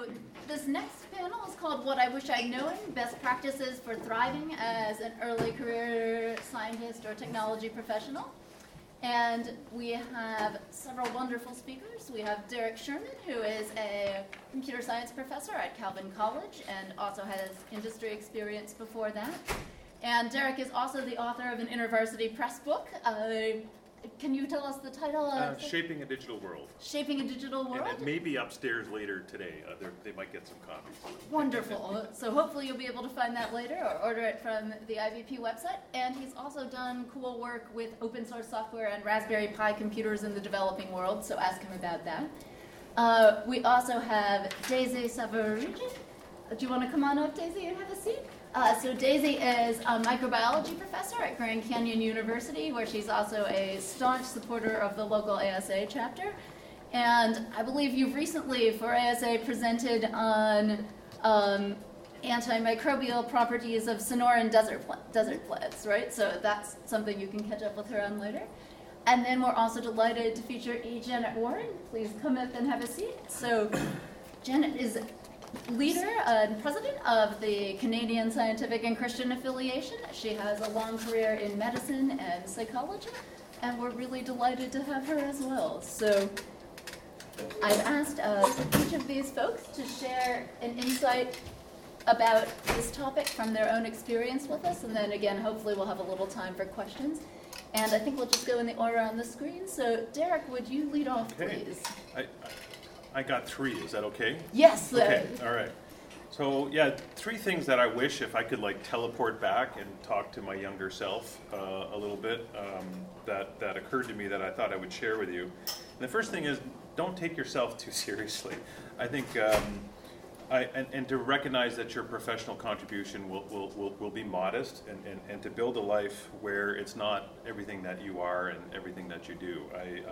this next panel is called What I Wish I'd Known, Best Practices for Thriving as an Early Career Scientist or Technology Professional. And we have several wonderful speakers. We have Derek Sherman, who is a computer science professor at Calvin College and also has industry experience before that. And Derek is also the author of an InterVarsity Press book. Can you tell us the title? Shaping a Digital World. Shaping a Digital World? And it may be upstairs later today. They might get some copies. Wonderful. So hopefully you'll be able to find that later or order it from the IVP website. And he's also done cool work with open source software and Raspberry Pi computers in the developing world, so ask him about that. We also have Daisy Savarigi. Do you want to come on up, Daisy, and have a seat? So Daisy is a microbiology professor at Grand Canyon University, where she's also a staunch supporter of the local ASA chapter. And I believe you've recently, for ASA, presented on antimicrobial properties of Sonoran desert plants, right? So that's something you can catch up with her on later. And then we're also delighted to feature Janet Warren. Please come up and have a seat. So Janet is leader and president of the Canadian Scientific and Christian Affiliation. She has a long career in medicine and psychology, and we're really delighted to have her as well. So I've asked each of these folks to share an insight about this topic from their own experience with us, and then again, hopefully we'll have a little time for questions. And I think we'll just go in the order on the screen. So Derek, would you lead off, please? I got three. Is that okay? Yes. Okay. All right. So yeah, three things that I wish if I could teleport back and talk to my younger self a little bit that occurred to me that I thought I would share with you. And the first thing is, don't take yourself too seriously. I think and to recognize that your professional contribution will be modest and to build a life where it's not everything that you are and everything that you do.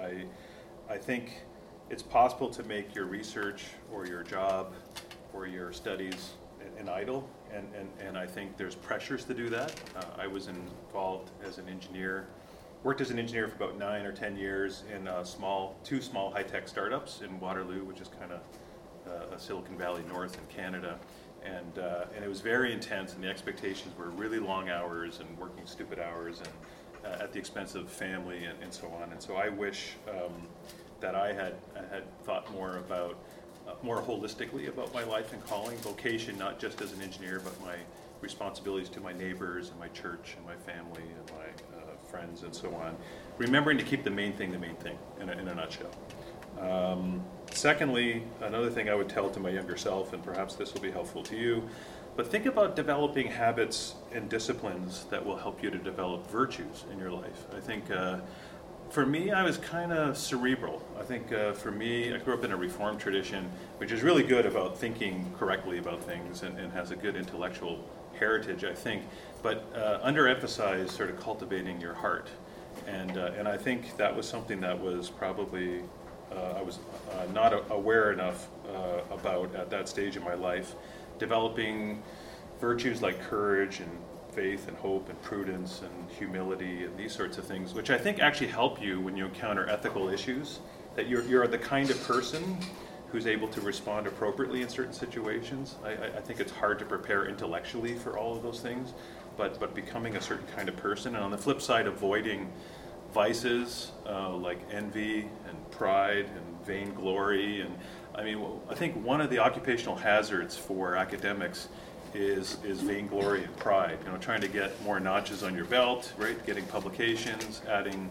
I think it's possible to make your research or your job or your studies an idol, and I think there's pressures to do that. I was involved as an engineer, worked as an engineer for about 9 or 10 years in two small high-tech startups in Waterloo, which is kind of Silicon Valley North in Canada, and it was very intense, and the expectations were really long hours and working stupid hours and at the expense of family and so on. And so I wish that I had thought more holistically about my life and calling, vocation, not just as an engineer, but my responsibilities to my neighbors and my church and my family and my friends and so on. Remembering to keep the main thing in a nutshell. Secondly, another thing I would tell to my younger self, and perhaps this will be helpful to you, but think about developing habits and disciplines that will help you to develop virtues in your life. I think for me, I was kind of cerebral. I think for me, I grew up in a Reformed tradition, which is really good about thinking correctly about things and has a good intellectual heritage, I think, but underemphasized sort of cultivating your heart. And I think that was something that was probably, I was not aware enough about at that stage in my life. Developing virtues like courage and faith and hope and prudence and humility and these sorts of things, which I think actually help you when you encounter ethical issues, that you're the kind of person who's able to respond appropriately in certain situations. I think it's hard to prepare intellectually for all of those things, but becoming a certain kind of person. And on the flip side, avoiding vices like envy and pride and vainglory. And I think one of the occupational hazards for academics is vainglory and pride. Trying to get more notches on your belt, right? Getting publications, adding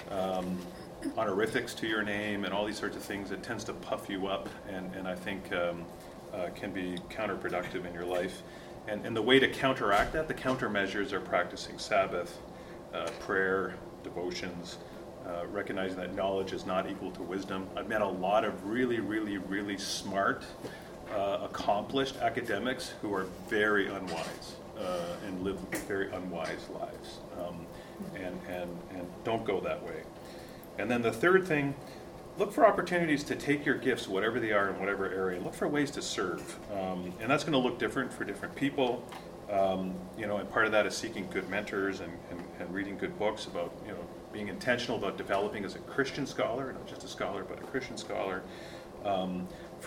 honorifics to your name, and all these sorts of things. It tends to puff you up, and I think can be counterproductive in your life. And the way to counteract that, the countermeasures are practicing Sabbath, prayer, devotions, recognizing that knowledge is not equal to wisdom. I've met a lot of really, really, really smart, accomplished academics who are very unwise and live very unwise lives, and don't go that way. And then the third thing, look for opportunities to take your gifts, whatever they are in whatever area, and look for ways to serve. And that's going to look different for different people. And part of that is seeking good mentors and reading good books about, being intentional about developing as a Christian scholar, not just a scholar, but a Christian scholar. For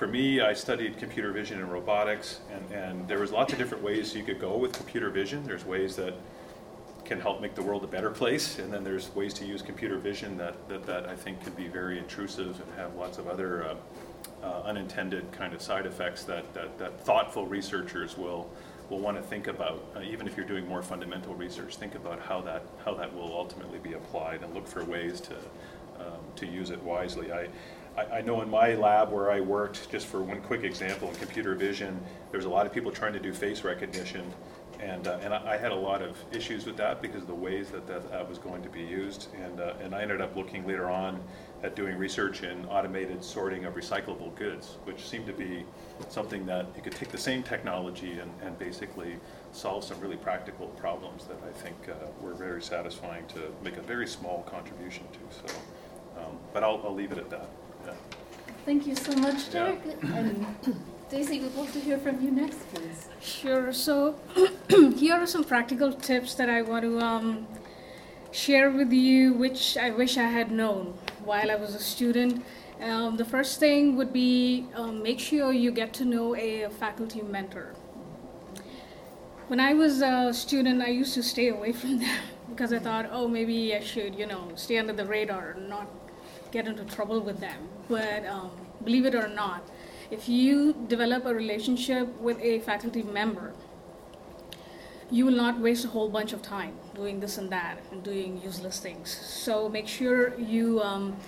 For me, I studied computer vision and robotics, and there was lots of different ways you could go with computer vision. There's ways that can help make the world a better place, and then there's ways to use computer vision that I think can be very intrusive and have lots of other unintended kind of side effects that thoughtful researchers will want to think about. Even if you're doing more fundamental research, think about how that will ultimately be applied, and look for ways to use it wisely. I know in my lab where I worked, just for one quick example, in computer vision, there's a lot of people trying to do face recognition, and I had a lot of issues with that because of the ways that was going to be used, and I ended up looking later on at doing research in automated sorting of recyclable goods, which seemed to be something that you could take the same technology and basically solve some really practical problems that I think were very satisfying to make a very small contribution to. So, but I'll leave it at that. Yeah. Thank you so much, Derek. And Daisy, we'd love to hear from you next, please. Sure. So here are some practical tips that I want to share with you, which I wish I had known while I was a student. The first thing would be make sure you get to know a faculty mentor. When I was a student, I used to stay away from them because I thought, oh, maybe I should, stay under the radar and not get into trouble with them. But believe it or not, if you develop a relationship with a faculty member, you will not waste a whole bunch of time doing this and that and doing useless things. So make sure you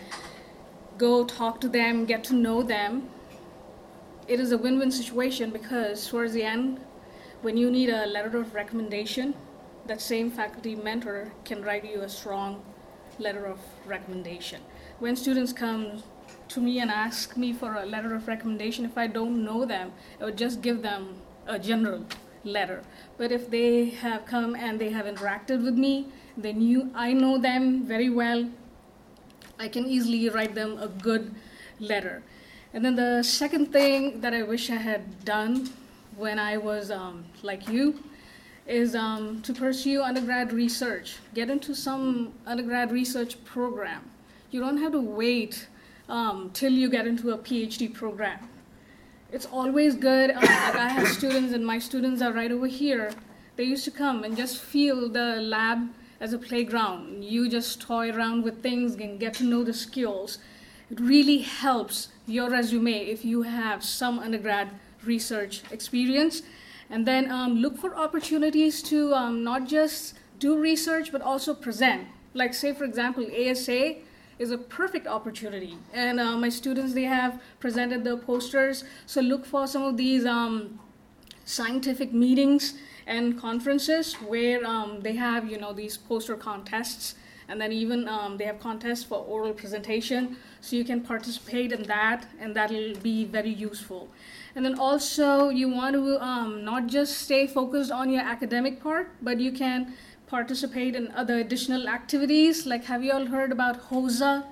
go talk to them, get to know them. It is a win-win situation because towards the end, when you need a letter of recommendation, that same faculty mentor can write you a strong letter of recommendation. When students come to me and ask me for a letter of recommendation, if I don't know them, I would just give them a general letter. But if they have come and they have interacted with me, I know them very well, I can easily write them a good letter. And then the second thing that I wish I had done when I was like you is to pursue undergrad research. Get into some undergrad research program. You don't have to wait till you get into a PhD program. It's always good. Like I have students, and my students are right over here. They used to come and just feel the lab as a playground. You just toy around with things and get to know the skills. It really helps your resume if you have some undergrad research experience. And then look for opportunities to not just do research, but also present. Like say, for example, ASA is a perfect opportunity. And my students, they have presented their posters. So look for some of these scientific meetings and conferences where they have, these poster contests. And then even they have contests for oral presentation. So you can participate in that, and that'll be very useful. And then also you want to not just stay focused on your academic part, but you can participate in other additional activities. Like, have you all heard about HOSA?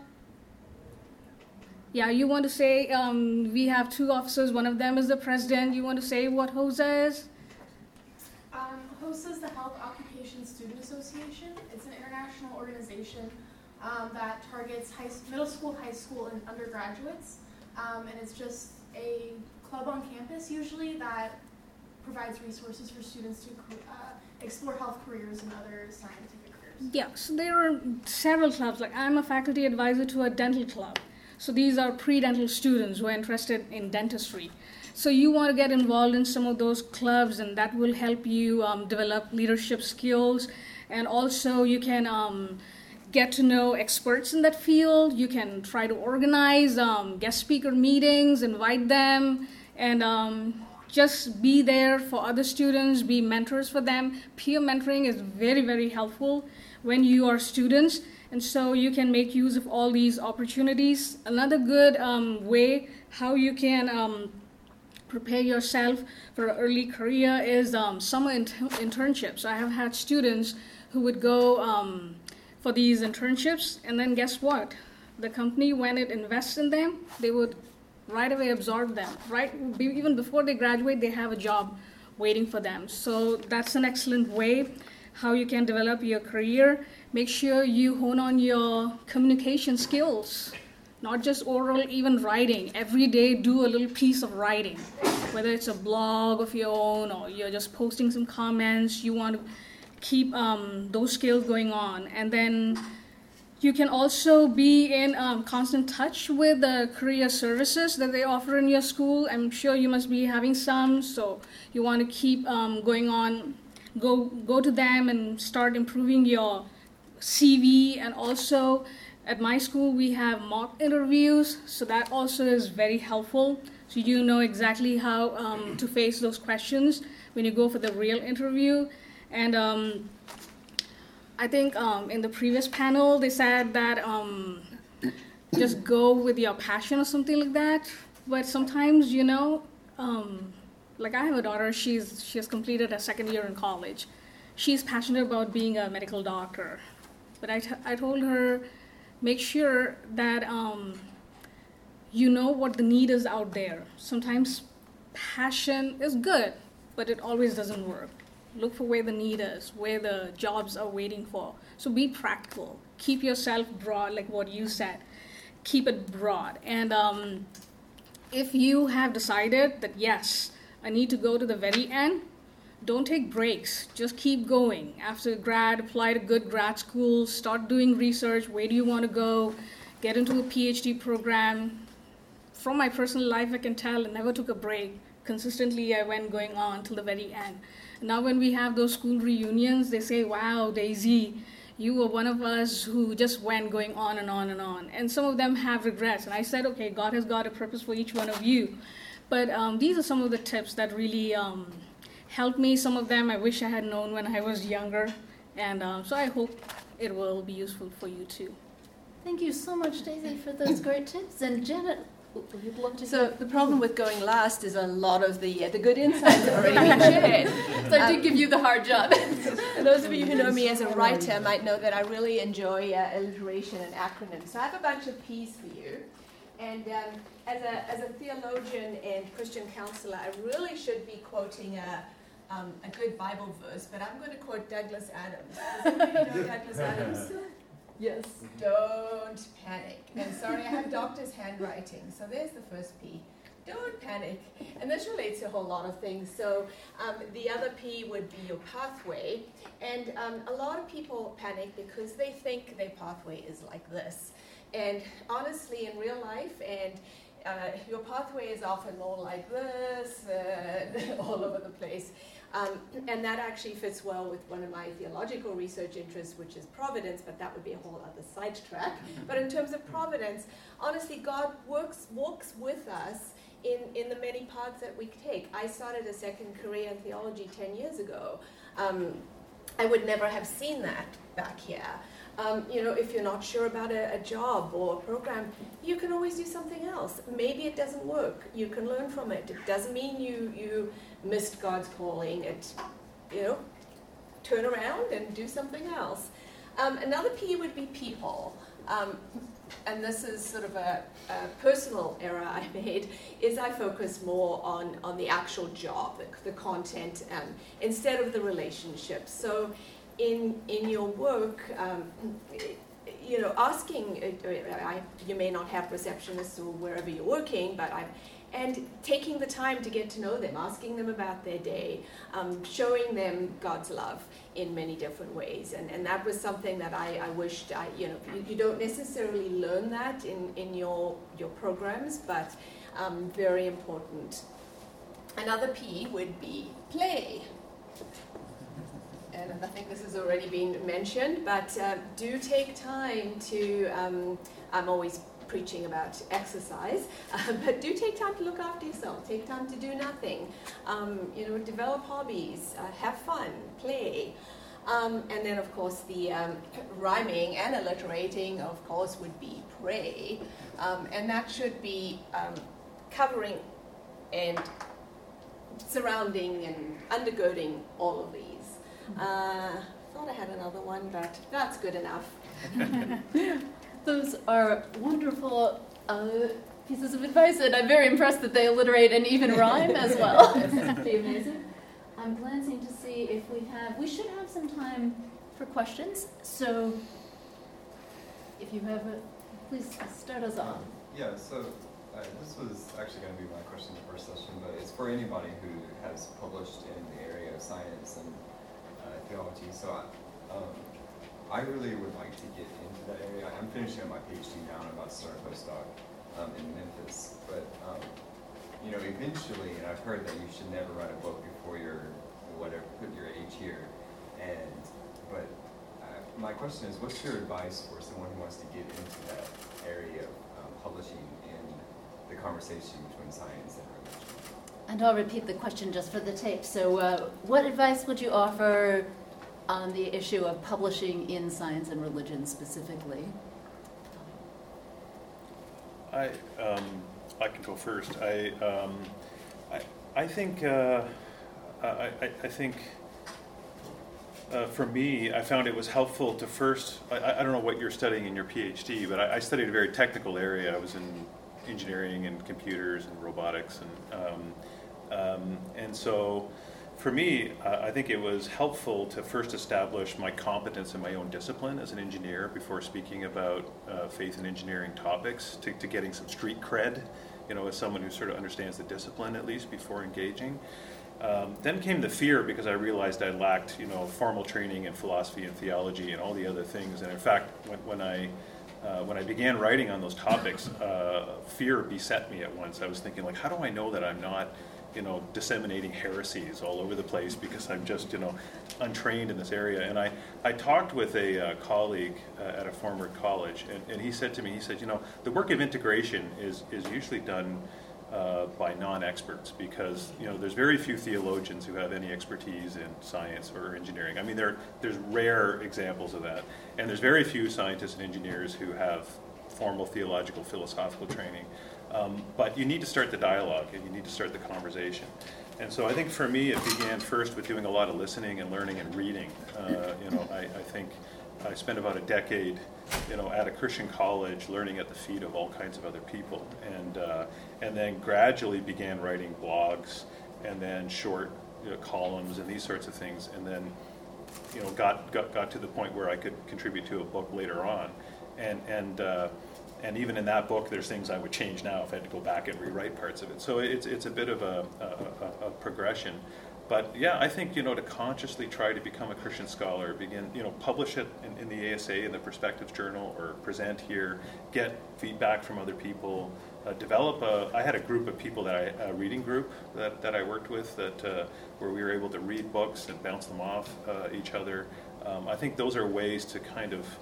Yeah, you want to say, we have two officers, one of them is the president. You want to say what HOSA is? HOSA is the Health Occupation Student Association. It's an international organization that targets middle school, high school, and undergraduates. And it's just a club on campus usually that provides resources for students to explore health careers and other scientific careers. Yeah, so there are several clubs. Like I'm a faculty advisor to a dental club. So these are pre-dental students who are interested in dentistry. So you want to get involved in some of those clubs, and that will help you develop leadership skills. And also you can get to know experts in that field. You can try to organize guest speaker meetings, invite them, and just be there for other students, be mentors for them. Peer mentoring is very, very helpful when you are students, and so you can make use of all these opportunities. Another good way how you can prepare yourself for an early career is summer internships. I have had students who would go for these internships, and then guess what? The company, when it invests in them, they would right away absorb them. Right, even before they graduate, they have a job waiting for them. So that's an excellent way how you can develop your career. Make sure you hone on your communication skills. not just oral, even writing. Every day do a little piece of writing, whether it's a blog of your own or you're just posting some comments. You want to keep those skills going on. And then you can also be in constant touch with the career services that they offer in your school. I'm sure you must be having some, so you want to keep going on. Go to them and start improving your CV. And also at my school we have mock interviews, so that also is very helpful. So you know exactly how to face those questions when you go for the real interview. And I think in the previous panel they said that just go with your passion or something like that. But sometimes, like I have a daughter, she has completed her second year in college. She's passionate about being a medical doctor. But I told her, make sure that you know what the need is out there. Sometimes passion is good, but it always doesn't work. Look for where the need is, where the jobs are waiting for. So be practical. Keep yourself broad, like what you said. Keep it broad. And if you have decided that, yes, I need to go to the very end, don't take breaks. Just keep going. After grad, apply to good grad schools, start doing research. Where do you want to go? Get into a PhD program. From my personal life, I can tell I never took a break. Consistently, I went going on till the very end. Now when we have those school reunions, they say, wow, Daisy, you were one of us who just went going on and on and on. And some of them have regrets. And I said, okay, God has got a purpose for each one of you. But these are some of the tips that really helped me. Some of them I wish I had known when I was younger. And so I hope it will be useful for you too. Thank you so much, Daisy, for those great tips. And Janet, you'd love to So the problem with going last is a lot of the good insights have already been shared. So I did give you the hard job. For those of you who know me as a writer might know that I really enjoy alliteration and acronyms. So I have a bunch of P's for you. And as a theologian and Christian counselor, I really should be quoting a good Bible verse, but I'm going to quote Douglas Adams. Does anybody know Douglas Adams? Yes. Don't panic. And sorry, I have doctor's handwriting. So there's the first P. Don't panic. And this relates to a whole lot of things. So the other P would be your pathway. And a lot of people panic because they think their pathway is like this. And honestly, in real life, and your pathway is often more like this, all over the place. And that actually fits well with one of my theological research interests, which is providence, but that would be a whole other sidetrack. But in terms of providence, honestly, God walks with us in the many paths that we take. I started a second career in theology 10 years ago. I would never have seen that back here. If you're not sure about a job or a program, you can always do something else. Maybe it doesn't work. You can learn from it. It doesn't mean you missed God's calling. Turn around and do something else. Another P would be people. And this is sort of a personal error I made, is I focus more on the actual job, the content, instead of the relationships. So in your work, asking, you may not have receptionists or wherever you're working, and taking the time to get to know them, asking them about their day, showing them God's love in many different ways. And that was something that I wished, you don't necessarily learn that in your programs, but very important. Another P would be play. And I think this has already been mentioned, but do take time to, I'm always preaching about exercise, but do take time to look after yourself. Take time to do nothing. Develop hobbies, have fun, play. And then, of course, the rhyming and alliterating, of course, would be pray. And that should be covering and surrounding and undergirding all of these. Thought I had another one, but that's good enough. Those are wonderful pieces of advice, and I'm very impressed that they alliterate and even rhyme as well. It's pretty amazing. I'm glancing to see if we should have some time for questions. So if you have please start us off. Yeah, so this was actually going to be my question in the first session, but it's for anybody who has published in the area of science and theology. So I really would like to get into that area. I'm finishing up my PhD now, and I'm about to start a postdoc in Memphis. But eventually, and I've heard that you should never write a book before you're whatever, put your age here. But my question is, what's your advice for someone who wants to get into that area of publishing in the conversation between science and religion? And I'll repeat the question just for the tape. So what advice would you offer on the issue of publishing in science and religion specifically? I can go first. I think for me, I found it was helpful to first. I don't know what you're studying in your PhD, but I studied a very technical area. I was in engineering and computers and robotics, and so for me, I think it was helpful to first establish my competence in my own discipline as an engineer before speaking about faith and engineering topics, to getting some street cred, as someone who sort of understands the discipline at least before engaging. Then came the fear, because I realized I lacked, formal training in philosophy and theology and all the other things. And in fact, when I began writing on those topics, fear beset me at once. I was thinking, how do I know that I'm not, disseminating heresies all over the place because I'm just, untrained in this area? And I talked with a colleague at a former college, and he said to me, the work of integration is usually done by non-experts, because there's very few theologians who have any expertise in science or engineering. I mean, there's rare examples of that, and there's very few scientists and engineers who have formal theological, philosophical training. But you need to start the dialogue, and you need to start the conversation. And so I think for me, it began first with doing a lot of listening and learning and reading. I think I spent about a decade, at a Christian college, learning at the feet of all kinds of other people, and then gradually began writing blogs, and then short columns and these sorts of things, and then got to the point where I could contribute to a book later on, and even in that book, there's things I would change now if I had to go back and rewrite parts of it. So it's a bit of a progression. But yeah, I think, to consciously try to become a Christian scholar, begin, publish it in the ASA, in the Perspectives Journal, or present here, get feedback from other people, I had a group of people a reading group that I worked with, where we were able to read books and bounce them off each other. I think those are ways to kind of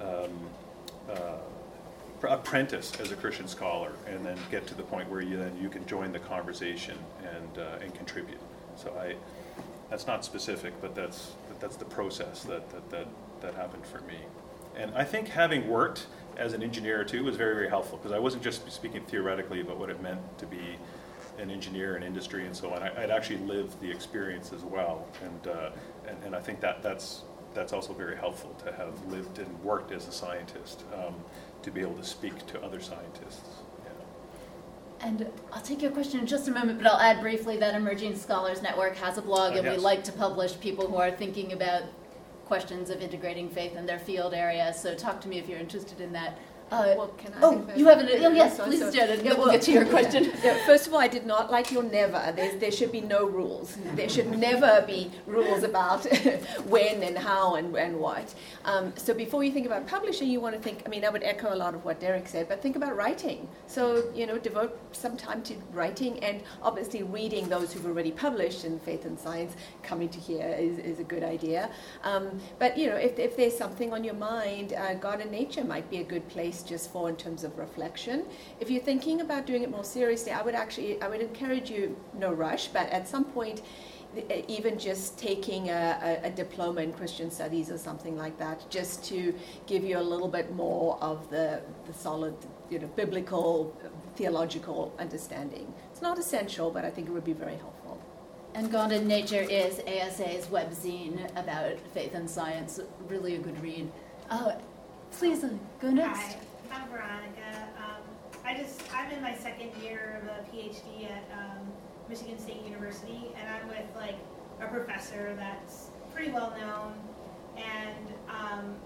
apprentice as a Christian scholar, and then get to the point where you can join the conversation and contribute. So that's not specific, but that's the process that happened for me. And I think having worked as an engineer too was very, very helpful, because I wasn't just speaking theoretically about what it meant to be an engineer in industry and so on. I'd actually lived the experience as well, and I think that's also very helpful to have lived and worked as a scientist, to be able to speak to other scientists. And I'll take your question in just a moment, but I'll add briefly that Emerging Scholars Network has a blog, and yes. we like to publish people who are thinking about questions of integrating faith in their field area. So talk to me if you're interested in that. Well, can I you have an... Yeah, Oh, yes, so- please, so- Janet. No, We'll get to your question. Yeah, first of all, I did not like your never. There should be no rules. There should never be rules about when and how and what. So before you think about publishing, you want to think, I would echo a lot of what Derek said, but think about writing. So, devote some time to writing, and obviously reading those who've already published in faith and science. Coming to here is a good idea. But, if there's something on your mind, God and Nature might be a good place just for in terms of reflection. If you're thinking about doing it more seriously, I would encourage you, no rush, but at some point, even just taking a diploma in Christian studies or something like that, just to give you a little bit more of the solid, biblical, theological understanding. It's not essential, but I think it would be very helpful. And God and Nature is ASA's webzine about faith and science. Really a good read. Please go next. Hi, I'm Veronica. I'm in my second year of a PhD at Michigan State University, and I'm with a professor that's pretty well known, and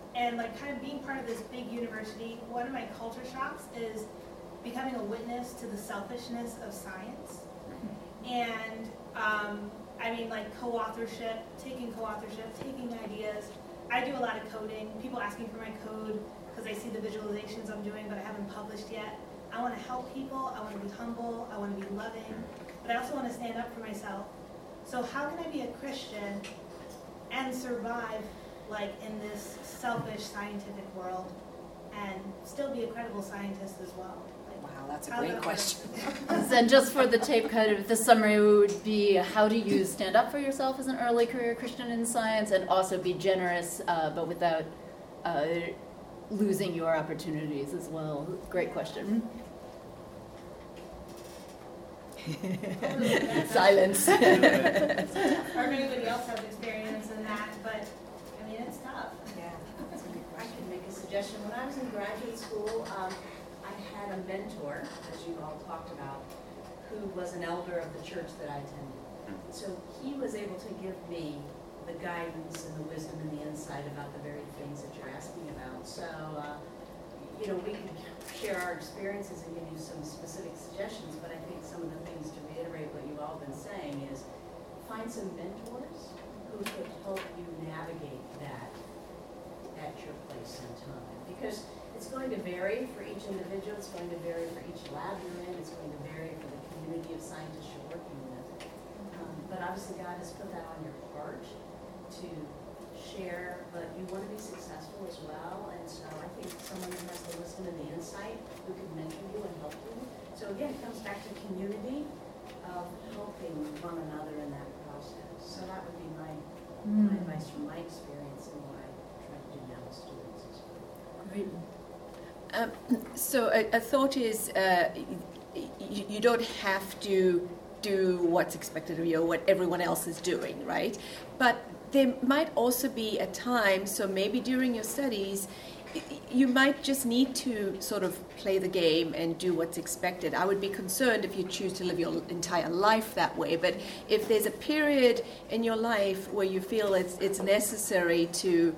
And like kind of being part of this big university, one of my culture shocks is becoming a witness to the selfishness of science. And I mean, like co-authorship, taking ideas. I do a lot of coding. People asking for my code because they see the visualizations I'm doing, but I haven't published yet. I want to help people. I want to be humble. I want to be loving. But I also want to stand up for myself. So how can I be a Christian and survive like in this selfish scientific world and still be a credible scientist as well? Wow, that's a great question. And just for the tape, kind of the summary would be how do you stand up for yourself as an early career Christian in science and also be generous, but without losing your opportunities as well. Great question. Silence. Or if anybody else has experience in that, but I mean, it's tough. Yeah, that's a good I question. can make a suggestion. When I was in graduate school, I had a mentor, as you all talked about, who was an elder of the church that I attended. So he was able to give me the guidance and the wisdom and the insight about the very things that you're asking about. So, we can share our experiences and give you some specific suggestions, but I think some of the things to reiterate what you've all been saying is find some mentors who could help you navigate that at your place and time. Because it's going to vary for each individual, it's going to vary for each lab you're in, it's going to vary for the community of scientists you're working with. But obviously God has put that on your heart to share, but you want to be successful as well, and so I think someone who has the wisdom and the insight who can mentor you and help you. So again, it comes back to community of helping one another in that process. So that would be my advice from my experience and what I try to do now with students as well. Great. So a thought is you don't have to do what's expected of you or what everyone else is doing, right? But there might also be a time, so maybe during your studies, you might just need to sort of play the game and do what's expected. I would be concerned if you choose to live your entire life that way, but if there's a period in your life where you feel it's necessary to,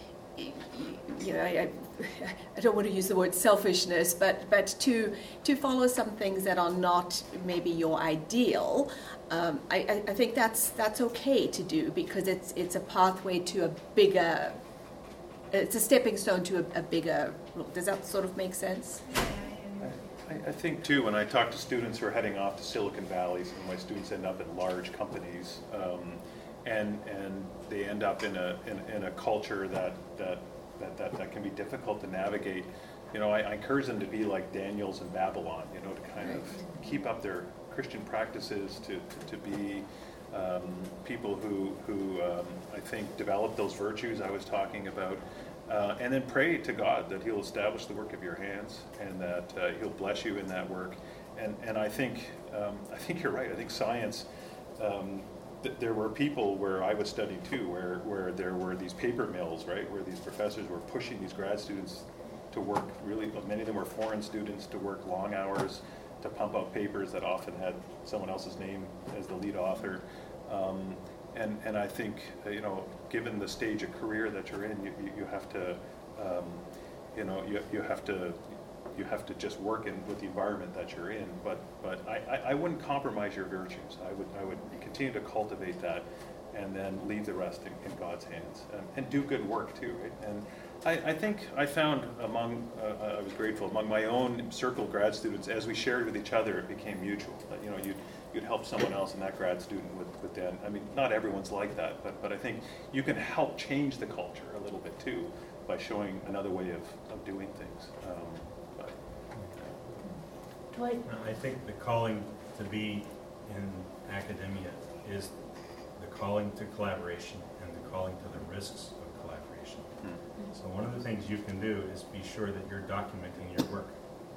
I don't want to use the word selfishness, but to follow some things that are not maybe your ideal, I think that's okay to do because it's a pathway to a bigger. It's a stepping stone to a bigger. Does that sort of make sense? I think too, when I talk to students who are heading off to Silicon Valley, some of my students end up in large companies, and they end up in a culture that can be difficult to navigate. I encourage them to be like Daniels in Babylon, to kind of keep up their Christian practices, to be people who I think develop those virtues I was talking about, and then pray to God that He'll establish the work of your hands and that He'll bless you in that work. And I think you're right. I think science. There were people where I would study too, where there were these paper mills, right, where these professors were pushing these grad students to work really. Many of them were foreign students to work long hours to pump out papers that often had someone else's name as the lead author. And I think, given the stage of career that you're in, you have to, you have to just work with the environment that you're in. But I wouldn't compromise your virtues. I would continue to cultivate that, and then leave the rest in God's hands, and do good work too, right? And I think I found I was grateful among my own circle of grad students, as we shared with each other, it became mutual. That, you'd help someone else, and that grad student would then, I mean, not everyone's like that, but I think you can help change the culture a little bit too by showing another way of doing things. I think the calling to be in academia is the calling to collaboration and the calling to the risks of collaboration. So one of the things you can do is be sure that you're documenting your work,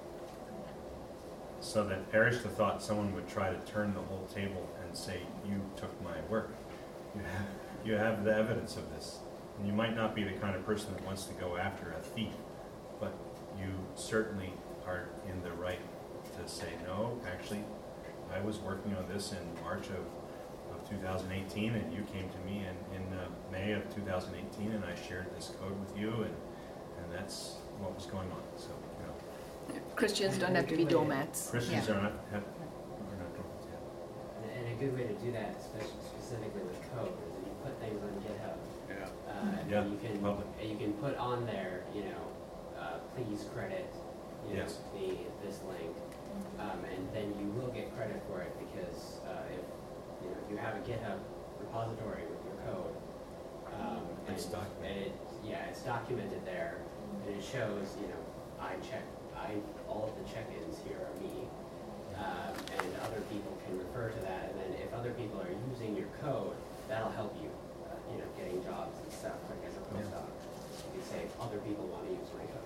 so that perish the thought someone would try to turn the whole table and say, you took my work. You have the evidence of this. And you might not be the kind of person that wants to go after a thief, but you certainly are in the right to say, no, actually, I was working on this in March of of 2018, and you came to me in May of 2018, and I shared this code with you, and that's what was going on. So, you know, Christians don't have to be doormats. Christians Yeah. are not doormats yet. And a good way to do that, especially specifically with code, is if you put things on GitHub. Yeah. Yeah, You can public. you can put on there, please credit, Yes. this link, and then you will get credit for it because if you have a GitHub repository with your code, It's documented. it's documented there, and it shows all of the check-ins here are me, and other people can refer to that, and then if other people are using your code, that'll help you, getting jobs and stuff, like as a postdoc. You say other people want to use my code.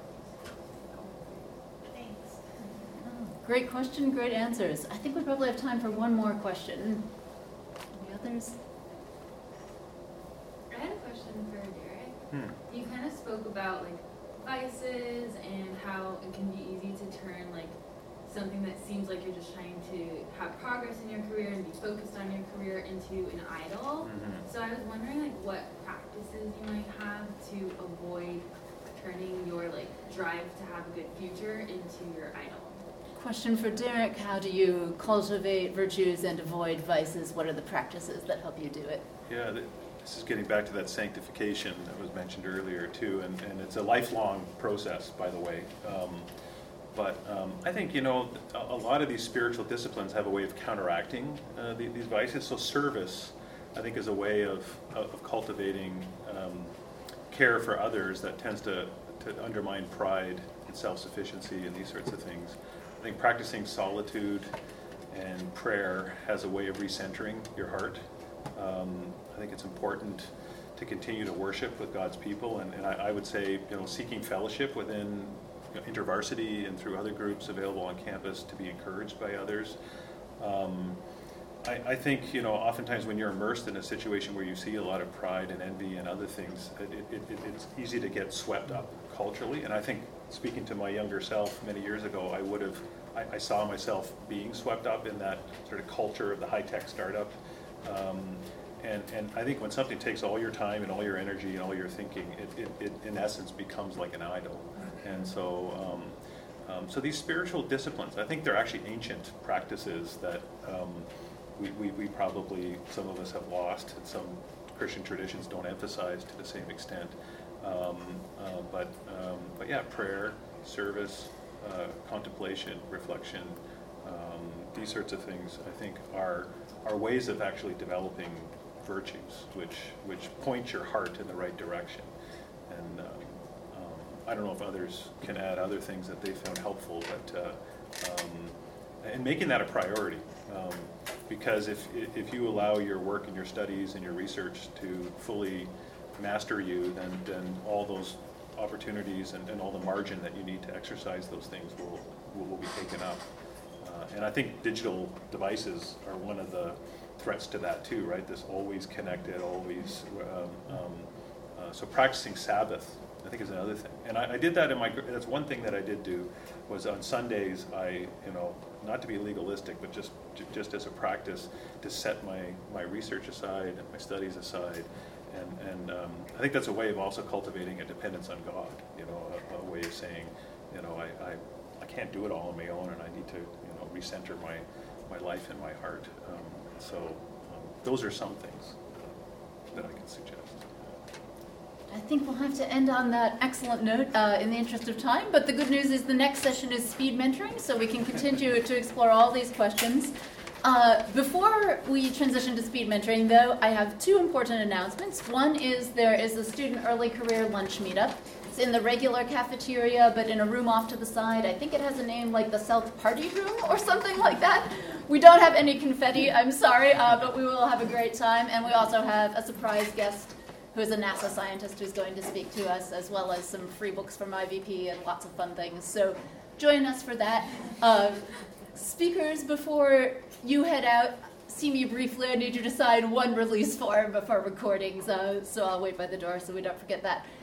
Thanks. Great question, great answers. I think we probably have time for one more question. Any others? I had a question for Derek. Hmm. You kind of spoke about like vices and how it can be easy to turn like something that seems like you're just trying to have progress in your career and be focused on your career into an idol. Mhm. So I was wondering like what practices you might have to avoid turning your like drive to have a good future into your idol. Question for Derek, how do you cultivate virtues and avoid vices? What are the practices that help you do it? Yeah, this is getting back to that sanctification that was mentioned earlier too, and it's a lifelong process, by the way. But I think, a lot of these spiritual disciplines have a way of counteracting these vices. So service, I think, is a way of cultivating care for others that tends to undermine pride and self-sufficiency and these sorts of things. I think practicing solitude and prayer has a way of recentering your heart. I think it's important to continue to worship with God's people, and I would say, seeking fellowship within InterVarsity and through other groups available on campus to be encouraged by others. I think, oftentimes when you're immersed in a situation where you see a lot of pride and envy and other things, it's easy to get swept up culturally. And I think, speaking to my younger self many years ago, I saw myself being swept up in that sort of culture of the high-tech startup. And I think when something takes all your time and all your energy and all your thinking, it in essence becomes like an idol. And so, so these spiritual disciplines, I think they're actually ancient practices that we probably, some of us have lost, and some Christian traditions don't emphasize to the same extent. But yeah, prayer, service, contemplation, reflection, these sorts of things, I think, are ways of actually developing virtues, which point your heart in the right direction. And I don't know if others can add other things that they found helpful, but and making that a priority, because if you allow your work and your studies and your research to fully master you, then all those opportunities and all the margin that you need to exercise those things will be taken up. And I think digital devices are one of the threats to that too, right? This always connected, always. So practicing Sabbath, I think, is another thing. And I did that that's one thing that I did do, was on Sundays, not to be legalistic, but just as a practice, to set my research aside and my studies aside. And I think that's a way of also cultivating a dependence on God, a way of saying, I can't do it all on my own, and I need to, recenter my life and my heart. So those are some things that I can suggest. I think we'll have to end on that excellent note in the interest of time, but the good news is the next session is speed mentoring, so we can continue to explore all these questions. Before we transition to speed mentoring, though, I have two important announcements. One is there is a student early career lunch meetup. It's in the regular cafeteria, but in a room off to the side. I think it has a name like the South Party Room or something like that. We don't have any confetti, I'm sorry, but we will have a great time. And we also have a surprise guest who is a NASA scientist who's going to speak to us, as well as some free books from IVP and lots of fun things. So join us for that. Speakers, before you head out, see me briefly. I need you to sign one release form before recordings, so I'll wait by the door so we don't forget that.